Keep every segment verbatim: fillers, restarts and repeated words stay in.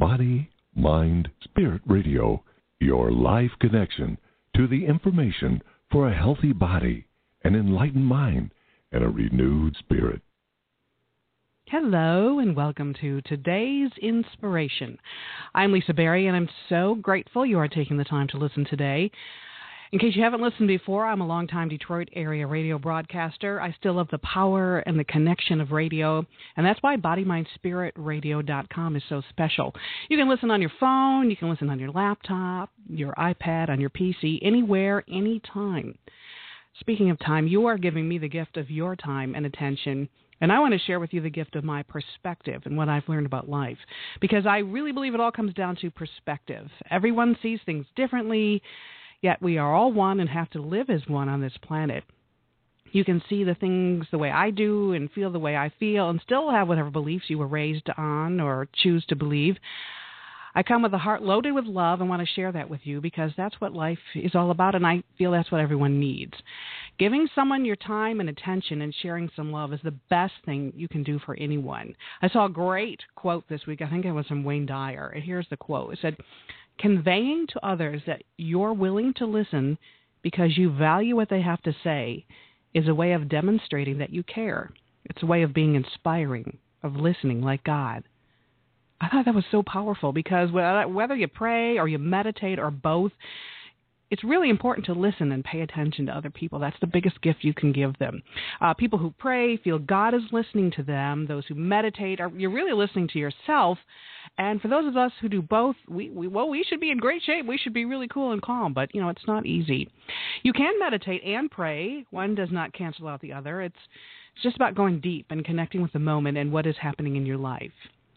Body, Mind, Spirit Radio, your life connection to the information for a healthy body, an enlightened mind, and a renewed spirit. Hello and welcome to today's inspiration. I'm Lisa Berry and I'm so grateful you are taking the time to listen today. In case you haven't listened before, I'm a longtime Detroit area radio broadcaster. I still love the power and the connection of radio, and that's why body mind spirit radio dot com is so special. You can listen on your phone, you can listen on your laptop, your iPad, on your P C, anywhere, anytime. Speaking of time, you are giving me the gift of your time and attention, and I want to share with you the gift of my perspective and what I've learned about life, because I really believe it all comes down to perspective. Everyone sees things differently, yet we are all one and have to live as one on this planet. You can see the things the way I do and feel the way I feel and still have whatever beliefs you were raised on or choose to believe. I come with a heart loaded with love and want to share that with you because that's what life is all about, and I feel that's what everyone needs. Giving someone your time and attention and sharing some love is the best thing you can do for anyone. I saw a great quote this week. I think it was from Wayne Dyer, and here's the quote. It said, "Conveying to others that you're willing to listen because you value what they have to say is a way of demonstrating that you care. It's a way of being inspiring, of listening like God." I thought that was so powerful because whether you pray or you meditate or both, it's really important to listen and pay attention to other people. That's the biggest gift you can give them. Uh, people who pray feel God is listening to them. Those who meditate, are you're really listening to yourself. And for those of us who do both, we, we well, we should be in great shape. We should be really cool and calm. But, you know, it's not easy. You can meditate and pray. One does not cancel out the other. It's, it's just about going deep and connecting with the moment and what is happening in your life.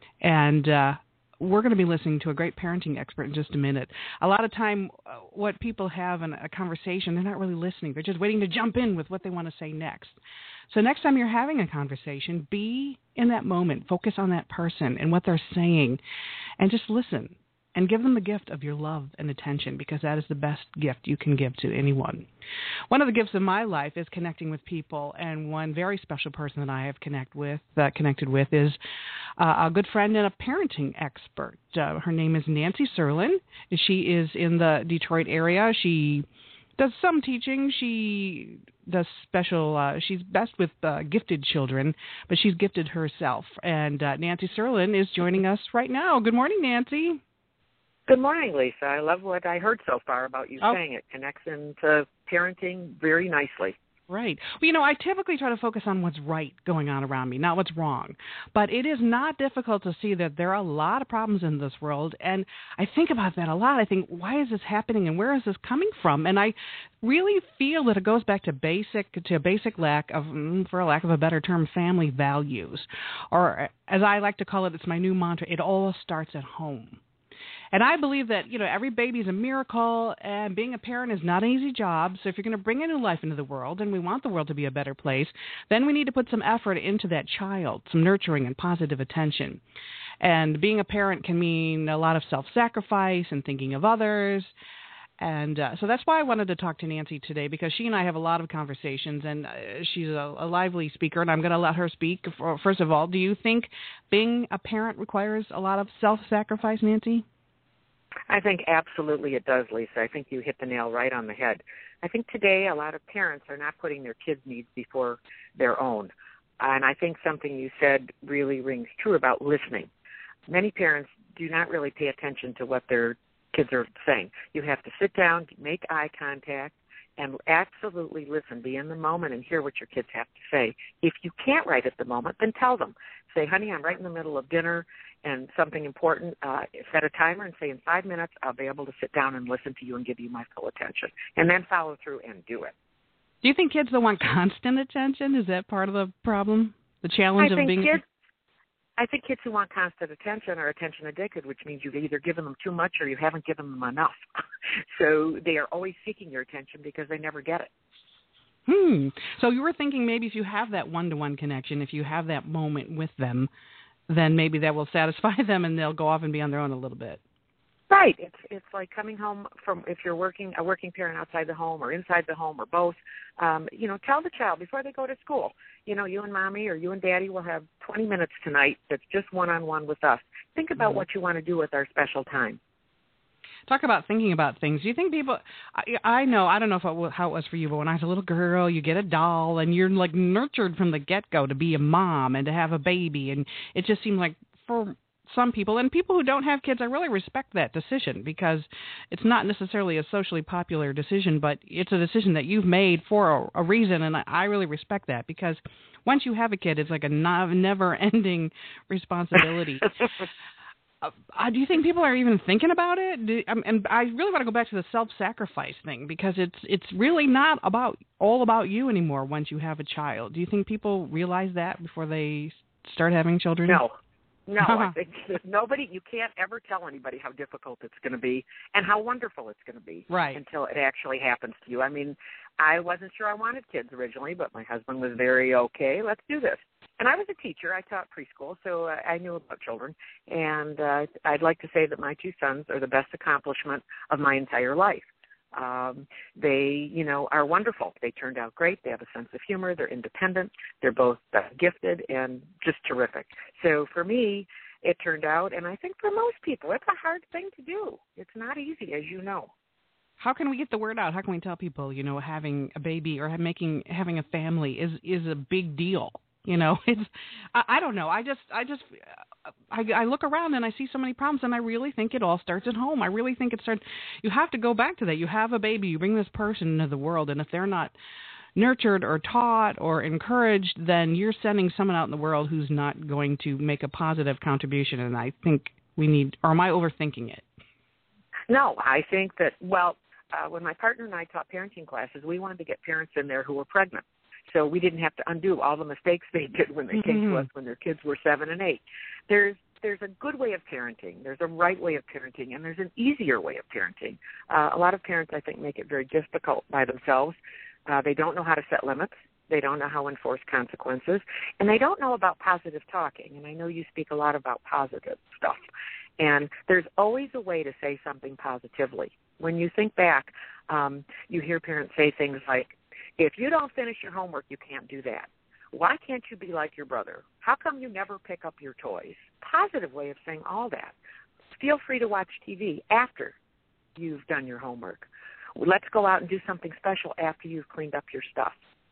And uh, we're going to be listening to a great parenting expert in just a minute. A lot of time, uh, what people have in a conversation, they're not really listening. They're just waiting to jump in with what they want to say next. So next time you're having a conversation, be in that moment. Focus on that person and what they're saying, and just listen. And give them the gift of your love and attention, because that is the best gift you can give to anyone. One of the gifts of my life is connecting with people, and one very special person that I have connect with, uh, connected with is uh, a good friend and a parenting expert. Uh, her name is Nancy Serlin. She is in the Detroit area. She does some teaching. She does special, uh, she's best with uh, gifted children, but she's gifted herself. And uh, Nancy Serlin is joining us right now. Good morning, Nancy. Good morning, Lisa. I love what I heard so far about you oh. saying. It connects into parenting very nicely. Right. Well, you know, I typically try to focus on what's right going on around me, not what's wrong. But it is not difficult to see that there are a lot of problems in this world. And I think about that a lot. I think, why is this happening and where is this coming from? And I really feel that it goes back to basic, to a basic lack of, for a lack of a better term, family values. Or as I like to call it, it's my new mantra, it all starts at home. And I believe that, you know, every baby is a miracle, and being a parent is not an easy job. So if you're going to bring a new life into the world, and we want the world to be a better place, then we need to put some effort into that child, some nurturing and positive attention. And being a parent can mean a lot of self-sacrifice and thinking of others. And uh, so that's why I wanted to talk to Nancy today, because she and I have a lot of conversations, and uh, she's a, a lively speaker, and I'm going to let her speak. First of all, do you think being a parent requires a lot of self-sacrifice, Nancy? I think absolutely it does, Lisa. I think you hit the nail right on the head. I think today a lot of parents are not putting their kids' needs before their own. And I think something you said really rings true about listening. Many parents do not really pay attention to what their kids are saying. You have to sit down, make eye contact, and absolutely listen. Be in the moment and hear what your kids have to say. If you can't right at the moment, then tell them. Say, honey, I'm right in the middle of dinner and something important. Uh, set a timer and say, in five minutes, I'll be able to sit down and listen to you and give you my full attention. And then follow through and do it. Do you think kids don't want constant attention? Is that part of the problem, the challenge I of think being kids, I think kids who want constant attention are attention addicted, which means you've either given them too much or you haven't given them enough. So they are always seeking your attention because they never get it. Hmm. So you were thinking maybe if you have that one-to-one connection, if you have that moment with them, then maybe that will satisfy them and they'll go off and be on their own a little bit. Right. It's it's like coming home from, if you're working, a working parent outside the home or inside the home or both, um, you know, tell the child before they go to school, you know, you and mommy or you and daddy will have twenty minutes tonight that's just one-on-one with us. Think about mm-hmm. what you want to do with our special time. Talk about thinking about things. Do you think people, I, I know, I don't know if it, how it was for you, but when I was a little girl, you get a doll and you're like nurtured from the get-go to be a mom and to have a baby. And it just seemed like for some people, and people who don't have kids, I really respect that decision because it's not necessarily a socially popular decision, but it's a decision that you've made for a, a reason, and I, I really respect that because once you have a kid, it's like a no, never-ending responsibility. uh, do you think people are even thinking about it? Do, um, and I really want to go back to the self-sacrifice thing because it's it's really not about all about you anymore once you have a child. Do you think people realize that before they start having children? No. No, I think there's nobody, you can't ever tell anybody how difficult it's going to be and how wonderful it's going to be right. until it actually happens to you. I mean, I wasn't sure I wanted kids originally, but my husband was very okay, let's do this. And I was a teacher. I taught preschool, so uh, I knew about children. And uh, I'd like to say that my two sons are the best accomplishment of my entire life. Um, they, you know, are wonderful. They turned out great. They have a sense of humor. They're independent. They're both uh, gifted and just terrific. So for me, it turned out, and I think for most people, it's a hard thing to do. It's not easy, as you know. How can we get the word out? How can we tell people, you know, having a baby or making having a family is is a big deal? You know, it's I, I don't know. I just I just I, I look around and I see so many problems, and I really think it all starts at home. I really think it starts. You have to go back to that. You have a baby. You bring this person into the world, and if they're not nurtured or taught or encouraged, then you're sending someone out in the world who's not going to make a positive contribution. And I think we need. Or am I overthinking it? No, I think that. Well, uh, when my partner and I taught parenting classes, we wanted to get parents in there who were pregnant. So we didn't have to undo all the mistakes they did when they mm-hmm. came to us when their kids were seven and eight. There's there's a good way of parenting. There's a right way of parenting, and there's an easier way of parenting. Uh, a lot of parents, I think, make it very difficult by themselves. Uh, they don't know how to set limits. They don't know how to enforce consequences, and they don't know about positive talking. And I know you speak a lot about positive stuff. And there's always a way to say something positively. When you think back, um, you hear parents say things like, if you don't finish your homework, you can't do that. Why can't you be like your brother? How come you never pick up your toys? Positive way of saying all that. Feel free to watch T V after you've done your homework. Let's go out and do something special after you've cleaned up your stuff.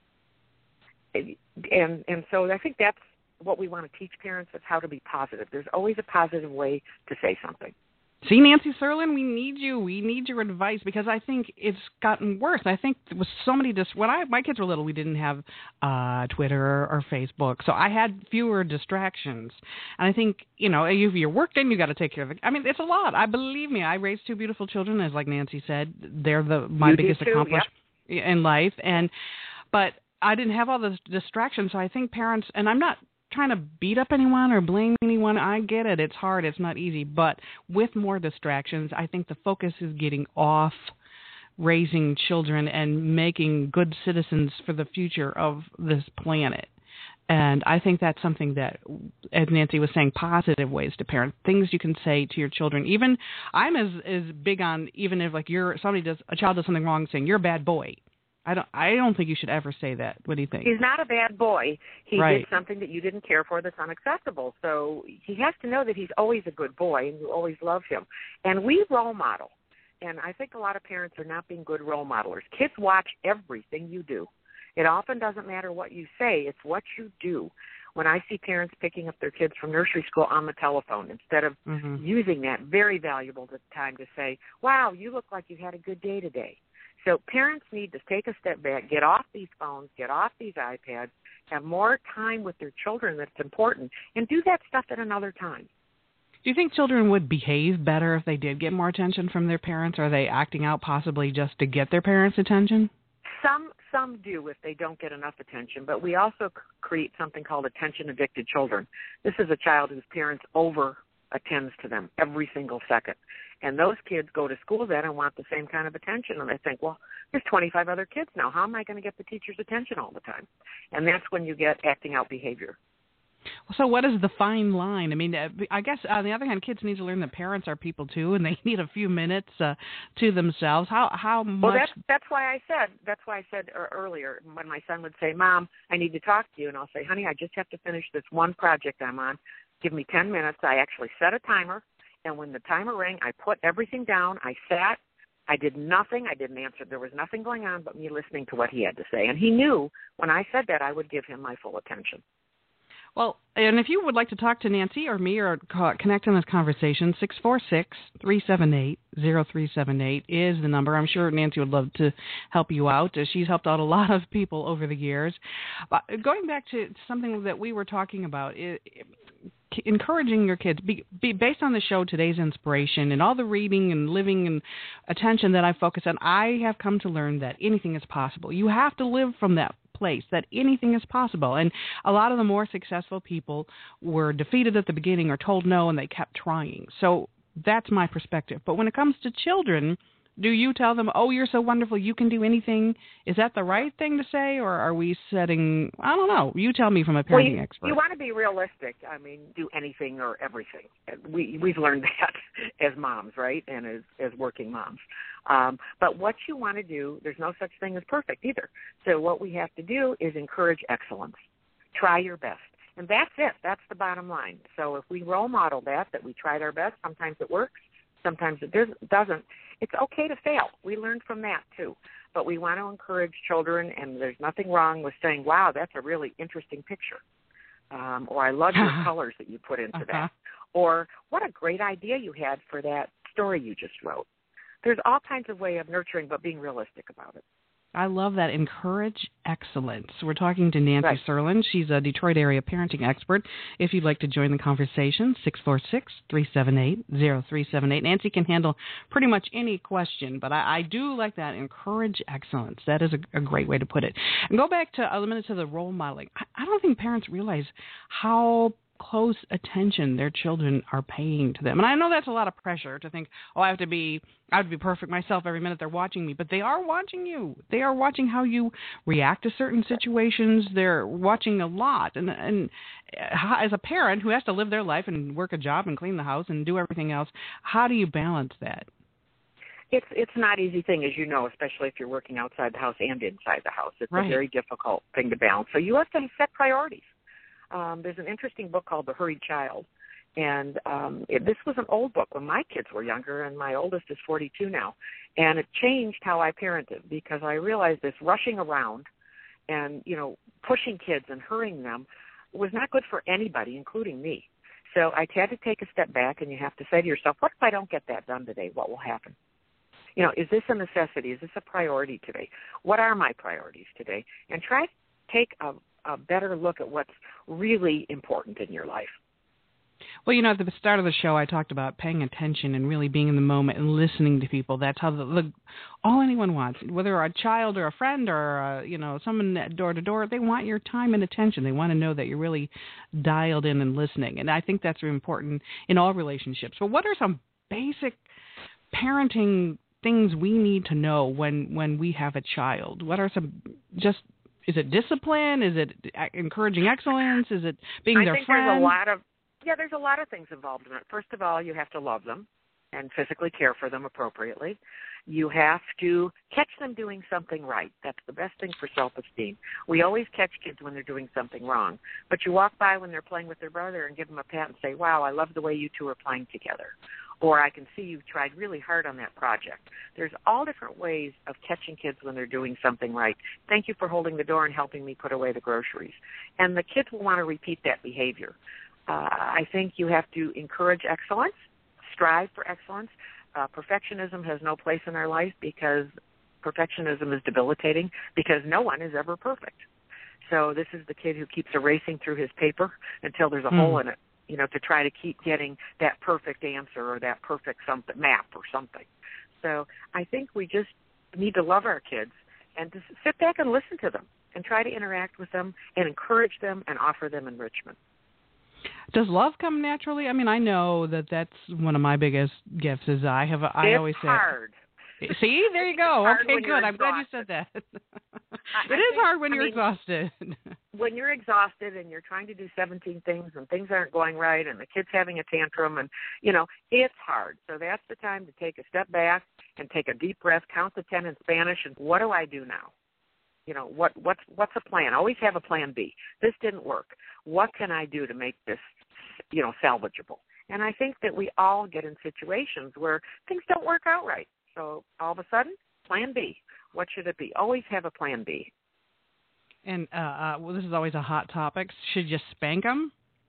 And and so I think that's what we want to teach parents is how to be positive. There's always a positive way to say something. See, Nancy Serlin, we need you. We need your advice because I think it's gotten worse. I think there was so many dis- when I my kids were little, we didn't have uh, Twitter or Facebook, so I had fewer distractions. And I think you know, if you're working, you got to take care of it. I mean, it's a lot. I believe me. I raised two beautiful children, as like Nancy said, they're the my you biggest too, accomplishment yep. in life. And but I didn't have all the distractions, so I think parents, and I'm not trying to beat up anyone or blame anyone. I get it. It's hard. It's not easy. But with more distractions, I think the focus is getting off raising children and making good citizens for the future of this planet. And I think that's something that, as Nancy was saying, positive ways to parent, things you can say to your children. Even I'm as, as big on, even if like you're, somebody does, a child does something wrong, saying, you're a bad boy. I don't. I don't think you should ever say that. What do you think? He's not a bad boy. He right. did something that you didn't care for that's unacceptable. So he has to know that he's always a good boy and you always love him. And we role model. And I think a lot of parents are not being good role modelers. Kids watch everything you do. It often doesn't matter what you say. It's what you do. When I see parents picking up their kids from nursery school on the telephone instead of mm-hmm. using that very valuable time to say, wow, you look like you had a good day today. So parents need to take a step back, get off these phones, get off these iPads, have more time with their children that's important, and do that stuff at another time. Do you think children would behave better if they did get more attention from their parents? Or are they acting out possibly just to get their parents' attention? Some some do if they don't get enough attention, but we also c- create something called attention-addicted children. This is a child whose parents over attends to them every single second. And those kids go to school then and want the same kind of attention. And they think, well, there's twenty-five other kids now. How am I going to get the teacher's attention all the time? And that's when you get acting out behavior. So what is the fine line? I mean, I guess on the other hand, kids need to learn that parents are people too, and they need a few minutes uh, to themselves. How how much? Well, that's that's why I said that's why I said earlier when my son would say, "Mom, I need to talk to you," and I'll say, "Honey, I just have to finish this one project I'm on. Give me ten minutes." I actually set a timer, and when the timer rang, I put everything down. I sat. I did nothing. I didn't answer. There was nothing going on but me listening to what he had to say, and he knew when I said that I would give him my full attention. Well, and if you would like to talk to Nancy or me or connect in this conversation, six four six, three seven eight, zero three seven eight is the number. I'm sure Nancy would love to help you out. She's helped out a lot of people over the years. But going back to something that we were talking about, it, encouraging your kids, be, be based on the show Today's Inspiration and all the reading and living and attention that I focus on, I have come to learn that anything is possible. You have to live from that place that anything is possible. And a lot of the more successful people were defeated at the beginning or told no, and they kept trying. So that's my perspective. But when it comes to children, do you tell them, oh, you're so wonderful, you can do anything? Is that the right thing to say, or are we setting, I don't know. You tell me from a parenting well, you, expert. You want to be realistic. I mean, do anything or everything. We, we've learned that as moms, right, and as, as working moms. Um, but what you want to do, there's no such thing as perfect either. So what we have to do is encourage excellence. Try your best. And that's it. That's the bottom line. So if we role model that, that we tried our best, sometimes it works, sometimes it doesn't. It's okay to fail. We learned from that too. But we want to encourage children, and there's nothing wrong with saying, wow, that's a really interesting picture. Um, or I love your colors that you put into uh-huh. that. Or what a great idea you had for that story you just wrote. There's all kinds of way of nurturing, but being realistic about it. I love that. Encourage excellence. We're talking to Nancy right. Serlin. She's a Detroit area parenting expert. If you'd like to join the conversation, six four six, three seven eight, zero three seven eight. Nancy can handle pretty much any question, but I, I do like that. Encourage excellence. That is a, a great way to put it. And go back to a minute to the role modeling. I, I don't think parents realize how close attention their children are paying to them. And I know that's a lot of pressure to think, oh, I have to be I have to be perfect myself every minute they're watching me. But they are watching you. They are watching how you react to certain situations. They're watching a lot. And and as a parent who has to live their life and work a job and clean the house and do everything else, how do you balance that? It's it's not an easy thing, as you know, especially if you're working outside the house and inside the house. It's right. a very difficult thing to balance. So you have to set priorities. Um, there's an interesting book called The Hurried Child, and um, it, this was an old book when my kids were younger, and my oldest is forty-two now, and it changed how I parented because I realized this rushing around and, you know, pushing kids and hurrying them was not good for anybody, including me. So I had to take a step back, and you have to say to yourself, what if I don't get that done today? What will happen? You know, is this a necessity? Is this a priority today? What are my priorities today? And try to take a a better look at what's really important in your life. Well, you know, at the start of the show, I talked about paying attention and really being in the moment and listening to people. That's how the, the all anyone wants, whether a child or a friend or, uh, you know, someone door to door, they want your time and attention. They want to know that you're really dialed in and listening. And I think that's really important in all relationships. But what are some basic parenting things we need to know when, when we have a child? What are some just Is it discipline? Is it encouraging excellence? Is it being I their think friend? There's a lot of, yeah, there's a lot of things involved in it. First of all, you have to love them and physically care for them appropriately. You have to catch them doing something right. That's the best thing for self-esteem. We always catch kids when they're doing something wrong. But you walk by when they're playing with their brother and give them a pat and say, wow, I love the way you two are playing together. Or I can see you've tried really hard on that project. There's all different ways of catching kids when they're doing something right. Thank you for holding the door and helping me put away the groceries. And the kids will want to repeat that behavior. Uh, I think you have to encourage excellence, strive for excellence. Uh, perfectionism has no place in our life because perfectionism is debilitating because no one is ever perfect. So this is the kid who keeps erasing through his paper until there's a mm. hole in it, you know, to try to keep getting that perfect answer or that perfect something map or something. So I think we just need to love our kids and to sit back and listen to them and try to interact with them and encourage them and offer them enrichment. Does love come naturally? I mean, I know that that's one of my biggest gifts is I have, a, I it's always say. hard. See, there you go. It's okay, good. I'm glad you said that. it is think, hard when I you're mean, exhausted. when you're exhausted and you're trying to do seventeen things and things aren't going right and the kid's having a tantrum and, you know, it's hard. So that's the time to take a step back and take a deep breath, count to ten in Spanish, and what do I do now? You know, what what's what's a plan? Always have a plan B. This didn't work. What can I do to make this, you know, salvageable? And I think that we all get in situations where things don't work out right. So all of a sudden, plan B. What should it be? Always have a plan B. And uh, uh, well, this is always a hot topic. Should you spank them?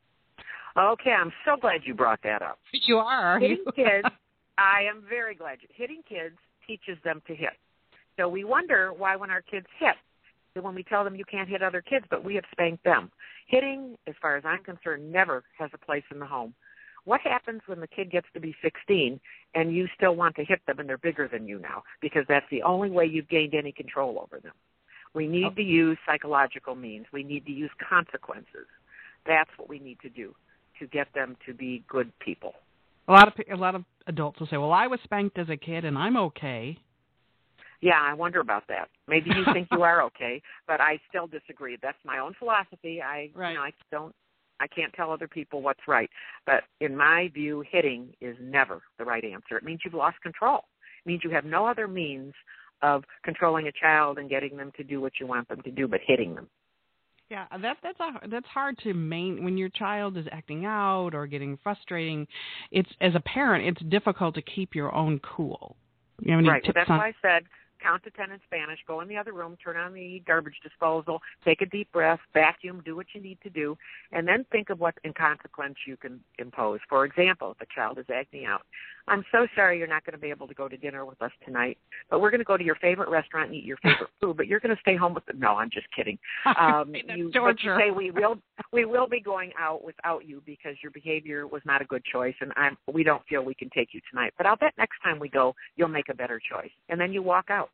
Okay, I'm so glad you brought that up. You are. Hitting kids, I am very glad. You, hitting kids teaches them to hit. So we wonder why when our kids hit, when we tell them you can't hit other kids, but we have spanked them. Hitting, as far as I'm concerned, never has a place in the home. What happens when the kid gets to be sixteen and you still want to hit them and they're bigger than you now? Because that's the only way you've gained any control over them. We need oh. to use psychological means. We need to use consequences. That's what we need to do to get them to be good people. A lot of a lot of adults will say, well, I was spanked as a kid and I'm okay. Yeah, I wonder about that. Maybe you think you are okay, but I still disagree. That's my own philosophy. I, right. you know, I don't, I can't tell other people what's right. But in my view, hitting is never the right answer. It means you've lost control. It means you have no other means of controlling a child and getting them to do what you want them to do, but hitting them. Yeah, that that's a, that's hard to main when your child is acting out or getting frustrating. It's as a parent, it's difficult to keep your own cool. You have any right. tips Well, that's on- why I said count to ten in Spanish, go in the other room, turn on the garbage disposal, take a deep breath, vacuum, do what you need to do, and then think of what in consequence you can impose. For example, if a child is acting out, I'm so sorry you're not going to be able to go to dinner with us tonight, but we're going to go to your favorite restaurant and eat your favorite food, but you're going to stay home with them. No, I'm just kidding. Um, you, but you say we will we will be going out without you because your behavior was not a good choice, and I'm, we don't feel we can take you tonight. But I'll bet next time we go, you'll make a better choice. And then you walk out.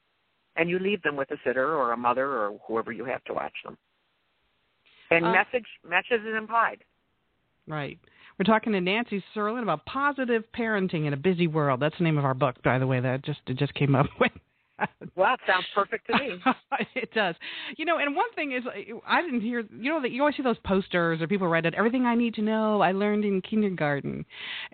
And you leave them with a sitter or a mother or whoever you have to watch them. And uh, message message is implied. Right. We're talking to Nancy Serlin about positive parenting in a busy world. That's the name of our book, by the way. That just it just came up with. Well, it sounds perfect to me. It does. You know, and one thing is, I didn't hear, you know, that you always see those posters or people write it, everything I need to know I learned in kindergarten.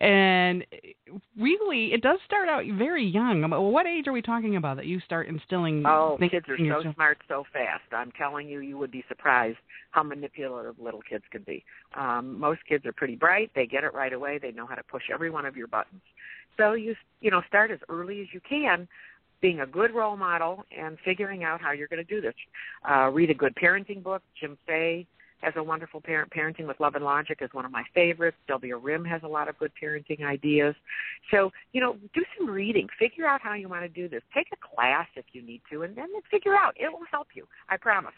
And really, it does start out very young. What age are we talking about that you start instilling? Oh, kids are so yourself? smart so fast. I'm telling you, you would be surprised how manipulative little kids can be. Um, most kids are pretty bright. They get it right away. They know how to push every one of your buttons. So you, you know, start as early as you can, being a good role model and figuring out how you're going to do this. Uh, read a good parenting book. Jim Fay has a wonderful parent, Parenting with Love and Logic is one of my favorites. Sylvia Rim has a lot of good parenting ideas. So, you know, do some reading. Figure out how you want to do this. Take a class if you need to, and then figure out. It will help you. I promise.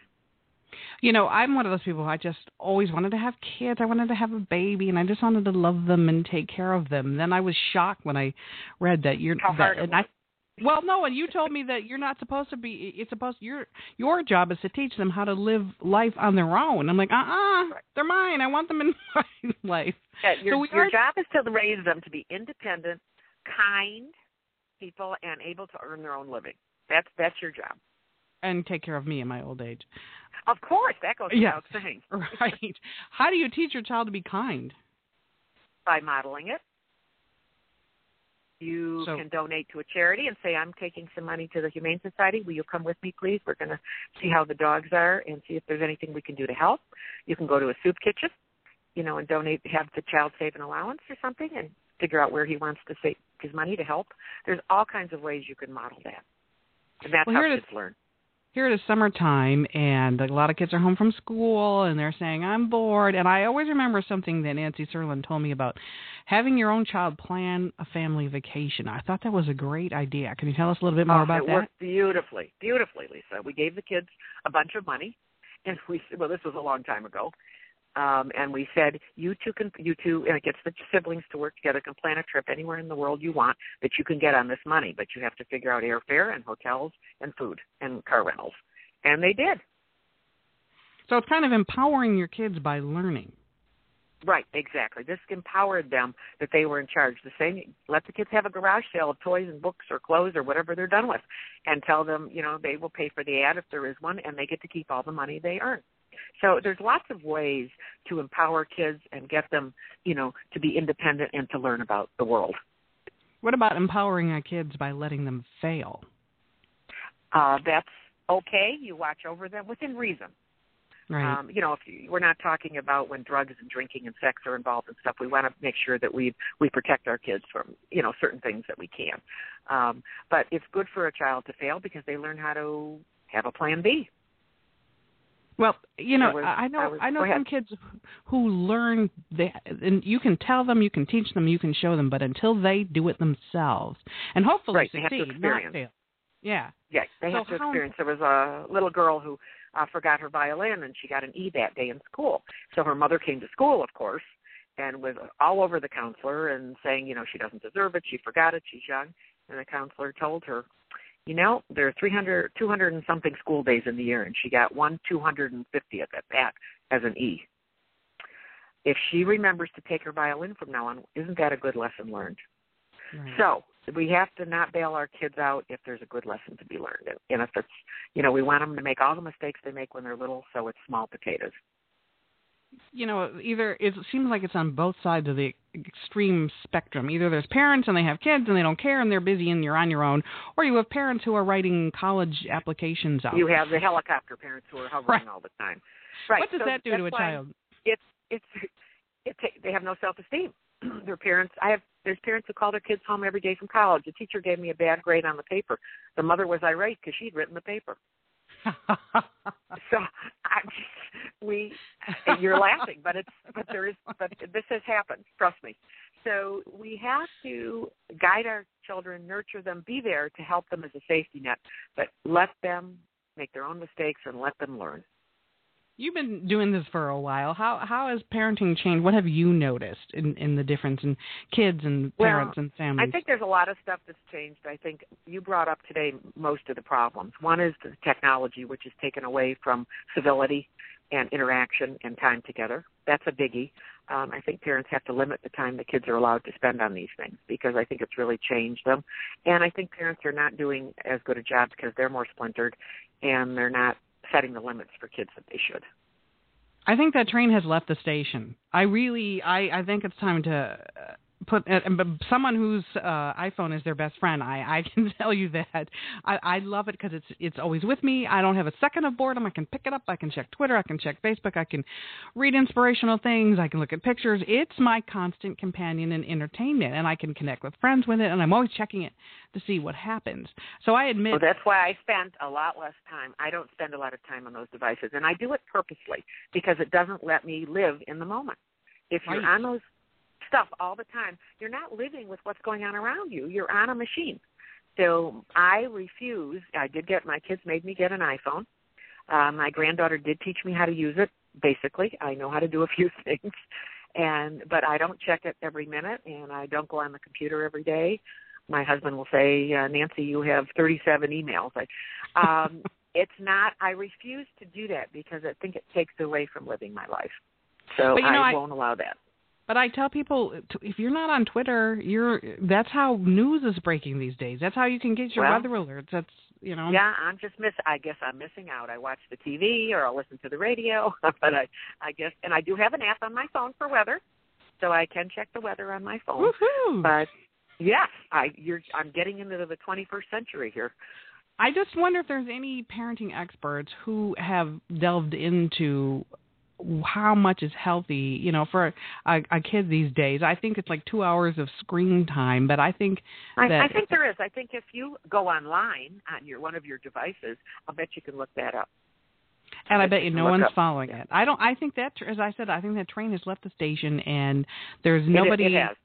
You know, I'm one of those people, I just always wanted to have kids. I wanted to have a baby, and I just wanted to love them and take care of them. Then I was shocked when I read that you're... How hard that, it and was. I, Well, no, and you told me that you're not supposed to be. It's supposed your your job is to teach them how to live life on their own. I'm like, uh, uh-uh, uh, right. they're mine. I want them in my life. Yeah, your so your are, job is to raise them to be independent, kind people, and able to earn their own living. That's that's your job. And take care of me in my old age. Of course, that goes without saying. Right. How do you teach your child to be kind? By modeling it. You so, can donate to a charity and say, I'm taking some money to the Humane Society. Will you come with me, please? We're going to see how the dogs are and see if there's anything we can do to help. You can go to a soup kitchen, you know, and donate, have the child save an allowance or something and figure out where he wants to save his money to help. There's all kinds of ways you can model that. And that's well, how kids kids learn. Here it is summertime, and a lot of kids are home from school, and they're saying, I'm bored. And I always remember something that Nancy Serlin told me about having your own child plan a family vacation. I thought that was a great idea. Can you tell us a little bit more oh, about it that? It worked beautifully, beautifully, Lisa. We gave the kids a bunch of money, and we well, this was a long time ago. Um, and we said, you two can, you two, and it gets the siblings to work together, can plan a trip anywhere in the world you want that you can get on this money, but you have to figure out airfare and hotels and food and car rentals. And they did. So it's kind of empowering your kids by learning. Right, exactly. This empowered them that they were in charge. The same, let the kids have a garage sale of toys and books or clothes or whatever they're done with, and tell them, you know, they will pay for the ad if there is one, and they get to keep all the money they earn. So there's lots of ways to empower kids and get them, you know, to be independent and to learn about the world. What about empowering our kids by letting them fail? Uh, that's okay. You watch over them within reason. Right. Um, you know, if you, we're not talking about when drugs and drinking and sex are involved and stuff. We want to make sure that we we protect our kids from, you know, certain things that we can. Um, but it's good for a child to fail because they learn how to have a plan B. Well, you know, I, was, I know I, was, I know some ahead. kids who learn that, and you can tell them, you can teach them, you can show them, but until they do it themselves, and hopefully right, succeed, they have to experience. not fail. Yeah. Yeah, they so have to how, experience. There was a little girl who uh, forgot her violin, and she got an E that day in school. So her mother came to school, of course, and was all over the counselor and saying, you know, she doesn't deserve it, she forgot it, she's young. And the counselor told her, you know, there are three hundred, two hundred and something school days in the year, and she got one two hundred fiftieth at that as an E. If she remembers to take her violin from now on, isn't that a good lesson learned? right. So we have to not bail our kids out if there's a good lesson to be learned. And if it's, you know, we want them to make all the mistakes they make when they're little, so it's small potatoes. You know, either it seems like it's on both sides of the extreme spectrum. Either there's parents and they have kids and they don't care and they're busy and you're on your own, or you have parents who are writing college applications out. You have the helicopter parents who are hovering right. all the time. Right. What does so that do to a why child? It's it's it, they have no self-esteem. Their parents, I have, there's parents who call their kids home every day from college. The teacher gave me a bad grade on the paper. The mother was irate because she'd written the paper. So I, we, you're laughing, but it's, but there is, but this has happened. Trust me. So we have to guide our children, nurture them, be there to help them as a safety net, but let them make their own mistakes and let them learn. You've been doing this for a while. How how has parenting changed? What have you noticed in, in the difference in kids and parents well, and families? I think there's a lot of stuff that's changed. I think you brought up today most of the problems. One is the technology, which is taken away from civility and interaction and time together. That's a biggie. Um, I think parents have to limit the time the kids are allowed to spend on these things because I think it's really changed them. And I think parents are not doing as good a job because they're more splintered and they're not setting the limits for kids that they should. I think that train has left the station. I really, I, I think it's time to uh, put uh, someone whose uh, iPhone is their best friend. I, I can tell you that. I, I love it because it's it's always with me. I don't have a second of boredom. I can pick it up. I can check Twitter. I can check Facebook. I can read inspirational things. I can look at pictures. It's my constant companion and entertainment, and I can connect with friends with it, and I'm always checking it to see what happens. So I admit... Well, that's why I spend a lot less time. I don't spend a lot of time on those devices, and I do it purposely because it doesn't let me live in the moment. If you're right. on those stuff all the time, you're not living with what's going on around you. You're on a machine. So I refuse. I did get, my kids made me get an iPhone. Uh, my granddaughter did teach me how to use it, basically. I know how to do a few things, and but I don't check it every minute, and I don't go on the computer every day. My husband will say, uh, Nancy, you have thirty-seven emails. I, um, it's not, I refuse to do that because I think it takes away from living my life. So but, you know, I, I won't allow that. But I tell people, if you're not on Twitter, you're that's how news is breaking these days. That's how you can get your well, weather alerts. That's, you know. Yeah, I'm just miss. I guess I'm missing out. I watch the T V or I'll listen to the radio, but I, I guess, and I do have an app on my phone for weather, so I can check the weather on my phone. Woo-hoo. But yes, I, you're, I'm getting into the twenty-first century here. I just wonder if there's any parenting experts who have delved into how much is healthy, you know, for a, a kid these days. I think it's like two hours of screen time, but I think that... I, I think there is. I think if you go online on your one of your devices, I'll bet you can look that up. And I bet you no one's up. following it. I don't. I think that, as I said, I think that train has left the station, and there's nobody... It, it has.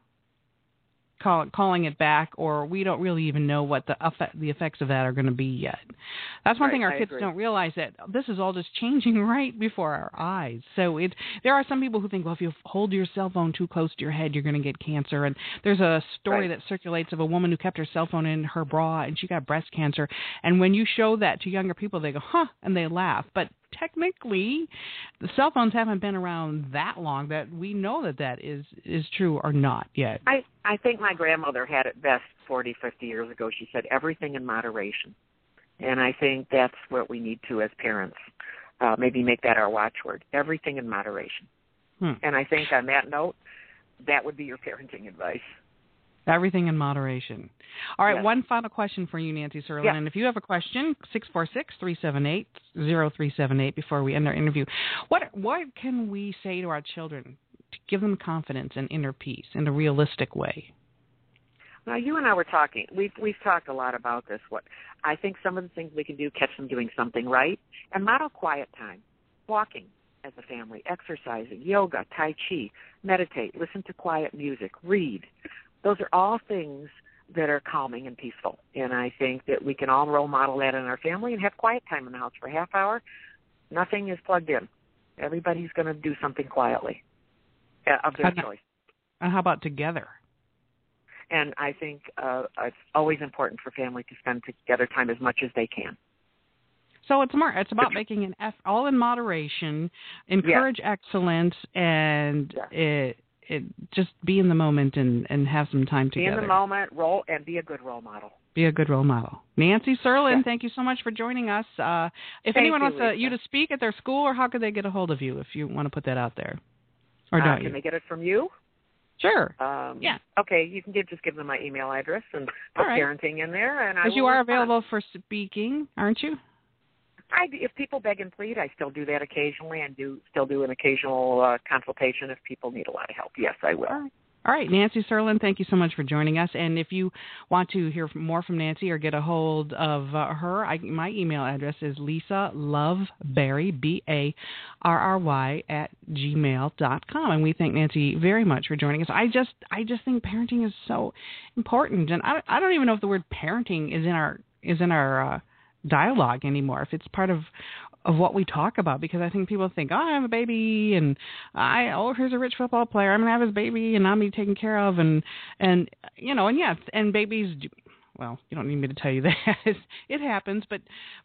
Call, calling it back, or we don't really even know what the effect, the effects of that are going to be yet. That's one right, thing our I kids agree. don't realize, that this is all just changing right before our eyes. So it, there are some people who think, well, if you hold your cell phone too close to your head, you're going to get cancer. And there's a story right. that circulates of a woman who kept her cell phone in her bra and she got breast cancer. And when you show that to younger people, they go, huh, and they laugh. But technically, the cell phones haven't been around that long that we know that that is, is true or not yet. I, I think my grandmother had it best forty, fifty years ago. She said everything in moderation. And I think that's what we need to as parents. Uh, maybe make that our watchword, everything in moderation. Hmm. And I think on that note, that would be your parenting advice. Everything in moderation. All right, yes. One final question for you, Nancy Serlin. Yeah. And if you have a question, six four six, three seven eight, zero three seven eight before we end our interview. What what can we say to our children to give them confidence and inner peace in a realistic way? Now, you and I were talking. We've, we've talked a lot about this. What I think some of the things we can do, catch them doing something right, and model quiet time, walking as a family, exercising, yoga, tai chi, meditate, listen to quiet music, read. Those are all things that are calming and peaceful. And I think that we can all role model that in our family and have quiet time in the house for a half hour. Nothing is plugged in. Everybody's going to do something quietly uh, of their and, choice. And how about together? And I think uh, it's always important for family to spend together time as much as they can. So it's more. It's about making an effort, all in moderation, encourage yeah. excellence, and yeah. it, it just be in the moment and, and have some time together. Be in the moment, roll, and be a good role model. Be a good role model. Nancy Serlin, yeah. thank you so much for joining us. Uh, if Thank anyone you, wants to, Lisa. you to speak at their school, or how could they get a hold of you if you want to put that out there? Or uh, don't can you? they get it from you? Sure. Um, yeah. Okay, you can give, just give them my email address and put right. parenting in there. and I Because you will are respond. available for speaking, aren't you? I, if people beg and plead, I still do that occasionally and do still do an occasional uh, consultation if people need a lot of help. Yes, I will. All right. All right, Nancy Serlin, thank you so much for joining us. And if you want to hear more from Nancy or get a hold of uh, her, I, my email address is Lisa Loveberry, B A R R Y, at gmail dot com. And we thank Nancy very much for joining us. I just I just think parenting is so important. And I, I don't even know if the word parenting is in our is in our uh, dialogue anymore, if it's part of of what we talk about, because I think people think, oh, I have a baby, and I, oh, here's a rich football player, I'm going to have his baby, and I'll be taken care of, and, and you know, and yes, and babies, do, well, you don't need me to tell you that. It happens, but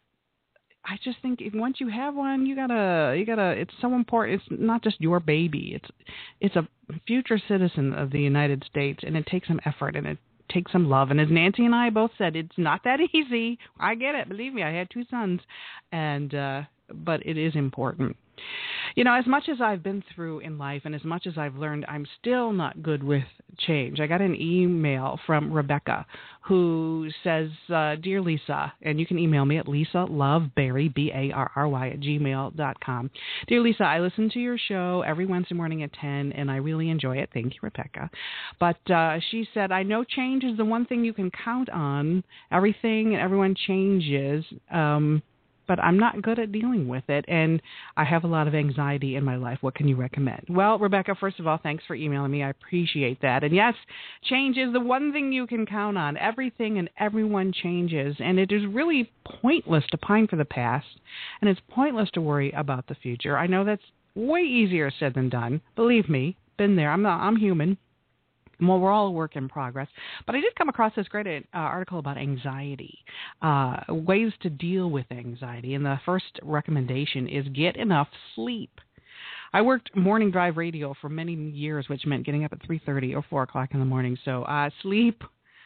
I just think if once you have one, you gotta, you gotta, it's so important. It's not just your baby. It's, it's a future citizen of the United States, and it takes some effort, and it take some love. And as Nancy and I both said, it's not that easy. I get it. Believe me, I had two sons, and uh, but it is important. You know, as much as I've been through in life and as much as I've learned, I'm still not good with change. I got an email from Rebecca who says, uh, Dear Lisa, and you can email me at Lisa Loveberry, B A R R Y, at gmail dot com. Dear Lisa, I listen to your show every Wednesday morning at ten, and I really enjoy it. Thank you, Rebecca. But uh, she said, I know change is the one thing you can count on. Everything and everyone changes. Um But I'm not good at dealing with it, and I have a lot of anxiety in my life. What can you recommend? Well, Rebecca, first of all, thanks for emailing me. I appreciate that. And yes, change is the one thing you can count on. Everything and everyone changes, and it is really pointless to pine for the past, and it's pointless to worry about the future. I know that's way easier said than done. Believe me, been there. I'm not, I'm human. Well, we're all a work in progress. But I did come across this great uh, article about anxiety, uh, ways to deal with anxiety. And the first recommendation is get enough sleep. I worked morning drive radio for many years, which meant getting up at three thirty or four o'clock in the morning. So uh, sleep,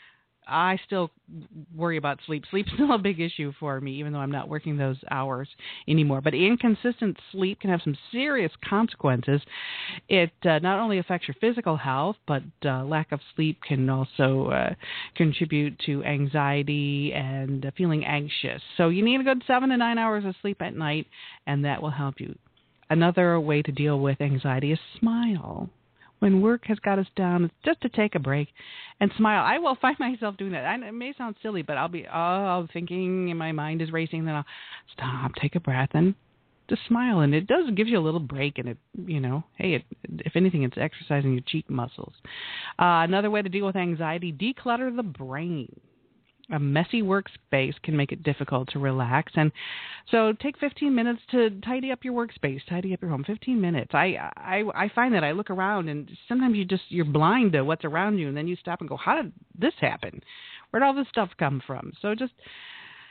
I still worry about sleep. Sleep's still a big issue for me, even though I'm not working those hours anymore. But inconsistent sleep can have some serious consequences. It uh, not only affects your physical health, but uh, lack of sleep can also uh, contribute to anxiety and uh, feeling anxious. So you need a good seven to nine hours of sleep at night, and that will help you. Another way to deal with anxiety is smile. When work has got us down, it's just to take a break and smile. I will find myself doing that. I, it may sound silly, but I'll be oh, thinking and my mind is racing. Then I'll stop, take a breath, and just smile. And it does give you a little break. And it, you know, hey, it, if anything, it's exercising your cheek muscles. Uh, another way to deal with anxiety: declutter the brain. A messy workspace can make it difficult to relax. And so take fifteen minutes to tidy up your workspace, tidy up your home. fifteen minutes. I, I I find that I look around and sometimes you just, you're blind to what's around you, and then you stop and go, how did this happen? Where'd all this stuff come from? So just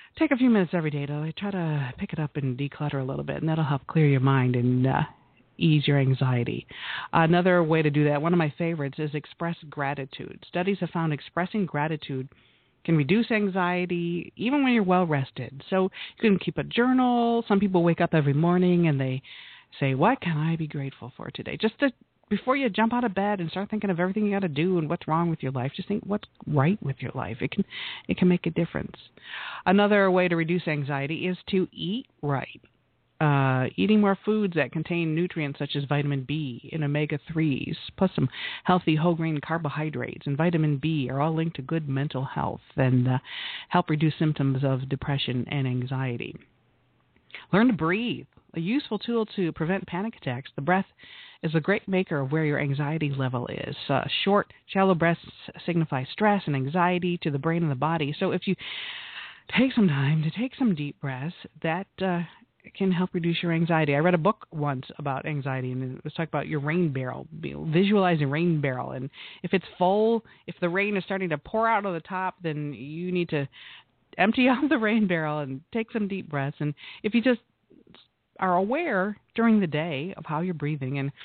take a few minutes every day to try to pick it up and declutter a little bit, and that'll help clear your mind and uh, ease your anxiety. Another way to do that, one of my favorites, is express gratitude. Studies have found expressing gratitude can reduce anxiety even when you're well rested. So you can keep a journal. Some people wake up every morning and they say, what can I be grateful for today? Just to, before you jump out of bed and start thinking of everything you got to do and what's wrong with your life, just think what's right with your life. It can it can make a difference. Another way to reduce anxiety is to eat right. Uh, eating more foods that contain nutrients such as vitamin B and omega threes, plus some healthy whole grain carbohydrates and vitamin B are all linked to good mental health and uh, help reduce symptoms of depression and anxiety. Learn to breathe. A useful tool to prevent panic attacks. The breath is a great maker of where your anxiety level is. Uh, short, shallow breaths signify stress and anxiety to the brain and the body. So if you take some time to take some deep breaths, that uh, can help reduce your anxiety. I read a book once about anxiety, and it was talking about your rain barrel. Visualize a rain barrel, and if it's full, if the rain is starting to pour out of the top, then you need to empty out the rain barrel and take some deep breaths. And if you just are aware during the day of how you're breathing, and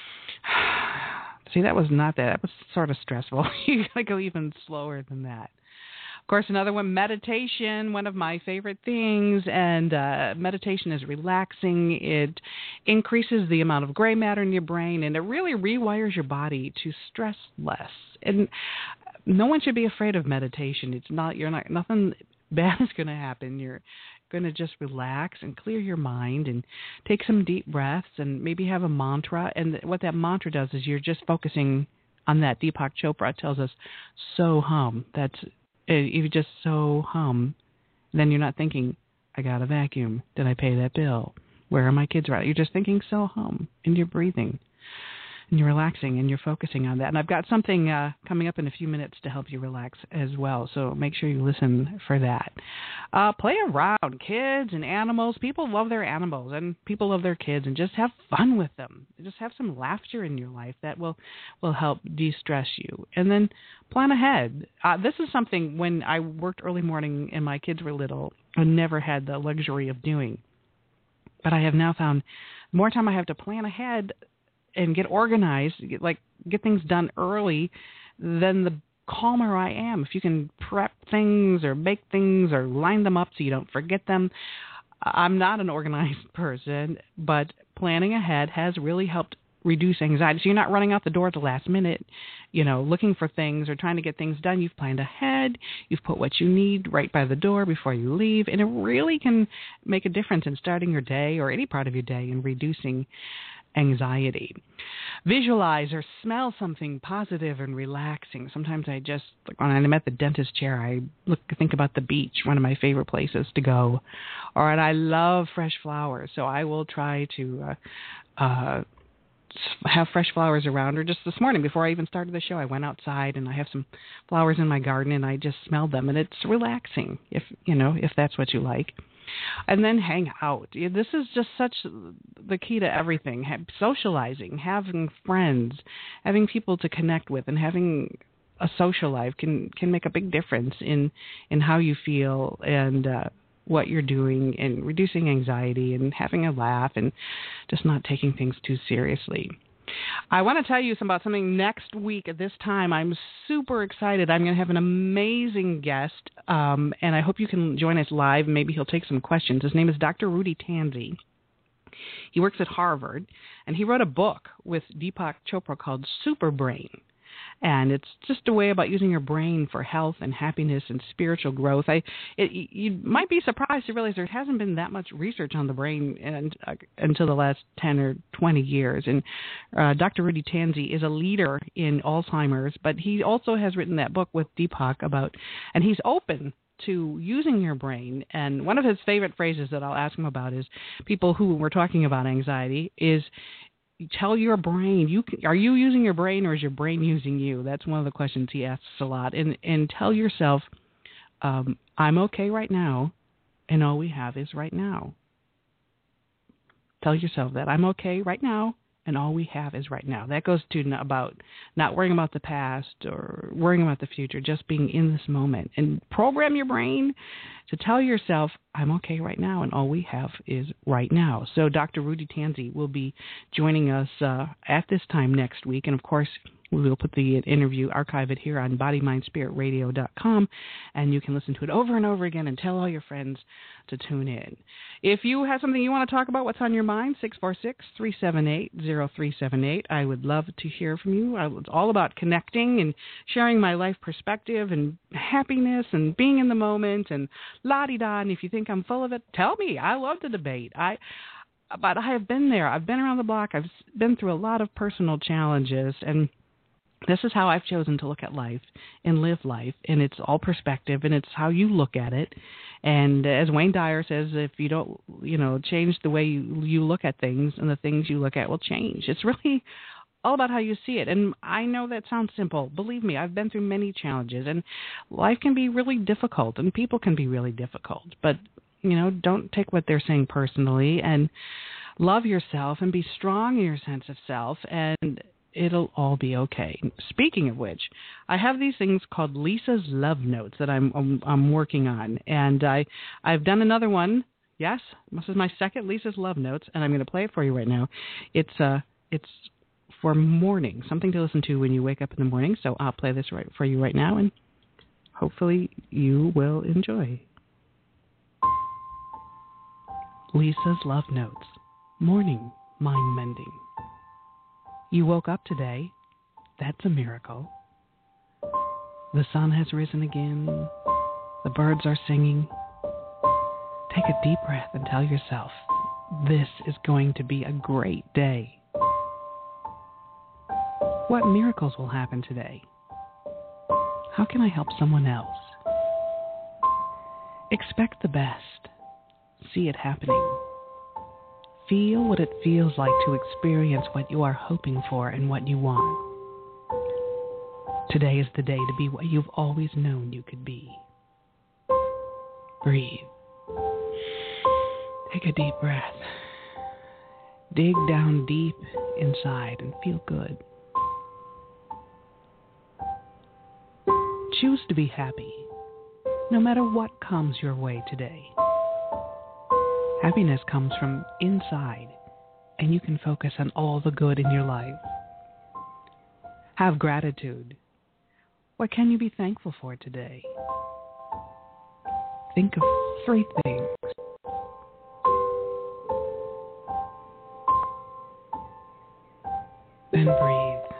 see, that was not that. That was sort of stressful. You got to go even slower than that. Of course, another one, meditation, one of my favorite things, and uh, meditation is relaxing. It increases the amount of gray matter in your brain, and it really rewires your body to stress less. And no one should be afraid of meditation. It's not, you're not, nothing bad is going to happen. You're going to just relax and clear your mind and take some deep breaths and maybe have a mantra. And what that mantra does is you're just focusing on that. Deepak Chopra tells us, so hum. That's if you just so hum, then you're not thinking, I got a vacuum. Did I pay that bill? Where are my kids right? You're just thinking so hum, and you're breathing, and you're relaxing, and you're focusing on that. And I've got something uh, coming up in a few minutes to help you relax as well, so make sure you listen for that. Uh, play around. Kids and animals. People love their animals, and people love their kids, and just have fun with them. Just have some laughter in your life. That will, will help de-stress you. And then plan ahead. Uh, this is something when I worked early morning and my kids were little, I never had the luxury of doing. But I have now found the more time I have to plan ahead and get organized, get, like get things done early, then the calmer I am. If you can prep things or make things or line them up so you don't forget them. I'm not an organized person, but planning ahead has really helped reduce anxiety. So you're not running out the door at the last minute, you know, looking for things or trying to get things done. You've planned ahead. You've put what you need right by the door before you leave. And it really can make a difference in starting your day or any part of your day and reducing anxiety. Visualize or smell something positive and relaxing. Sometimes I just, like when I'm at the dentist chair, I look, think about the beach, one of my favorite places to go. Or, and I love fresh flowers, so I will try to uh, uh, have fresh flowers around. Or just this morning, before I even started the show, I went outside and I have some flowers in my garden, and I just smelled them, and it's relaxing. If you know, if that's what you like. And then hang out. This is just such the key to everything. Socializing, having friends, having people to connect with, and having a social life can, can make a big difference in, in how you feel and uh, what you're doing, and reducing anxiety and having a laugh and just not taking things too seriously. I want to tell you about something next week at this time. I'm super excited. I'm going to have an amazing guest, um, and I hope you can join us live. Maybe he'll take some questions. His name is Doctor Rudy Tanzi. He works at Harvard, and he wrote a book with Deepak Chopra called Super Brain. And it's just a way about using your brain for health and happiness and spiritual growth. I, it, you might be surprised to realize there hasn't been that much research on the brain and, uh, until the last ten or twenty years. And uh, Doctor Rudy Tanzi is a leader in Alzheimer's, but he also has written that book with Deepak about, and he's open to using your brain. And one of his favorite phrases that I'll ask him about is people who were talking about anxiety is, tell your brain, you can, are you using your brain or is your brain using you? That's one of the questions he asks a lot. And and tell yourself, um, I'm okay right now, and all we have is right now. Tell yourself that I'm okay right now, and all we have is right now. That goes to n- about not worrying about the past or worrying about the future, just being in this moment. And program your brain to tell yourself, I'm okay right now, and all we have is right now. So Doctor Rudy Tanzi will be joining us uh, at this time next week. And, of course, we will put the interview, archive it here on body mind spirit radio dot com, and you can listen to it over and over again and tell all your friends to tune in. If you have something you want to talk about, what's on your mind, six four six, three seven eight, zero three seven eight. I would love to hear from you. It's all about connecting and sharing my life perspective and happiness and being in the moment and la-di-da. And if you think I'm full of it, tell me. I love to debate. I... But I have been there. I've been around the block. I've been through a lot of personal challenges, and this is how I've chosen to look at life and live life, and it's all perspective, and it's how you look at it. And as Wayne Dyer says, if you don't, you know, change the way you, you look at things, and the things you look at will change. It's really all about how you see it. And I know that sounds simple. Believe me, I've been through many challenges, and life can be really difficult, and people can be really difficult. But, you know, don't take what they're saying personally, and love yourself and be strong in your sense of self, and it'll all be okay. Speaking of which, I have these things called Lisa's Love Notes that I'm I'm, I'm working on, and I I've done another one. Yes, this is my second Lisa's Love Notes, and I'm going to play it for you right now. It's uh it's for morning, something to listen to when you wake up in the morning. So I'll play this right for you right now, and hopefully you will enjoy. Lisa's Love Notes, morning mind mending. You woke up today. That's a miracle. The sun has risen again. The birds are singing. Take a deep breath and tell yourself, this is going to be a great day. What miracles will happen today? How can I help someone else? Expect the best. See it happening. Feel what it feels like to experience what you are hoping for and what you want. Today is the day to be what you've always known you could be. Breathe. Take a deep breath. Dig down deep inside and feel good. Choose to be happy, no matter what comes your way today. Happiness comes from inside, and you can focus on all the good in your life. Have gratitude. What can you be thankful for today? Think of three things. Then breathe.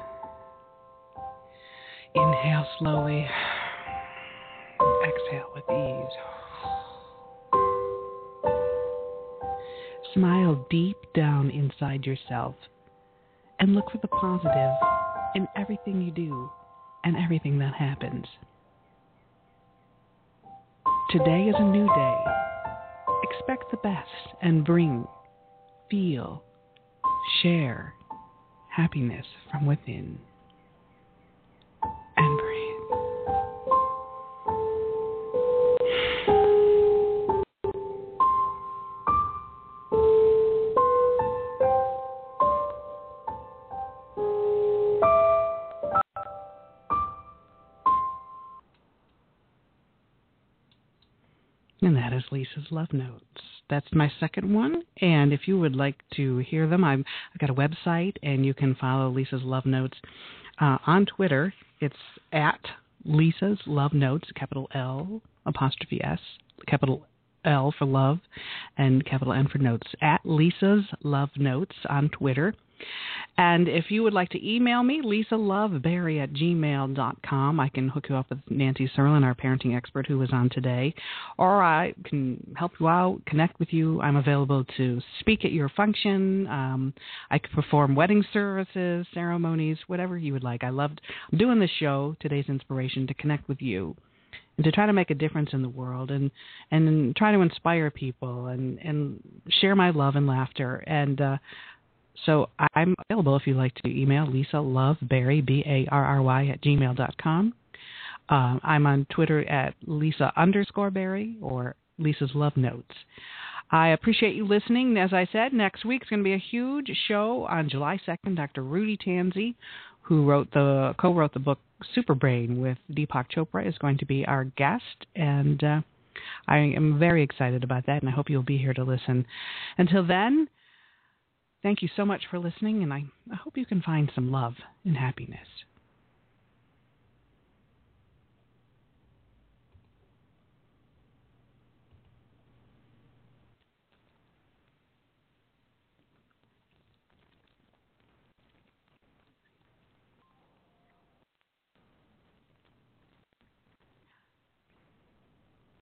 Inhale slowly. Exhale with ease. Smile deep down inside yourself and look for the positive in everything you do and everything that happens. Today is a new day. Expect the best and bring, feel, share happiness from within. And breathe. And that is Lisa's Love Notes. That's my second one. And if you would like to hear them, I've, I've got a website, and you can follow Lisa's Love Notes uh, on Twitter. It's at Lisa's Love Notes, capital L, apostrophe S, capital L for love, and capital N for notes, at Lisa's Love Notes on Twitter. And if you would like to email me, lisa love berry at gmail dot com, I can hook you up with Nancy Serlin, our parenting expert who was on today, or I can help you out, connect with you. I'm available to speak at your function. Um, I can perform wedding services, ceremonies, whatever you would like. I loved doing this show, Today's Inspiration, to connect with you and to try to make a difference in the world, and, and try to inspire people and, and share my love and laughter. And uh, So I'm available if you'd like to email Lisa Love Berry, B A R R Y, at gmail dot com. Uh, I'm on Twitter at Lisa underscore Berry or Lisa's Love Notes. I appreciate you listening. As I said, next week's going to be a huge show on July second. Doctor Rudy Tanzi, who wrote the co-wrote the book Superbrain with Deepak Chopra, is going to be our guest, and uh, I am very excited about that, and I hope you'll be here to listen. Until then, thank you so much for listening, and I, I hope you can find some love and happiness.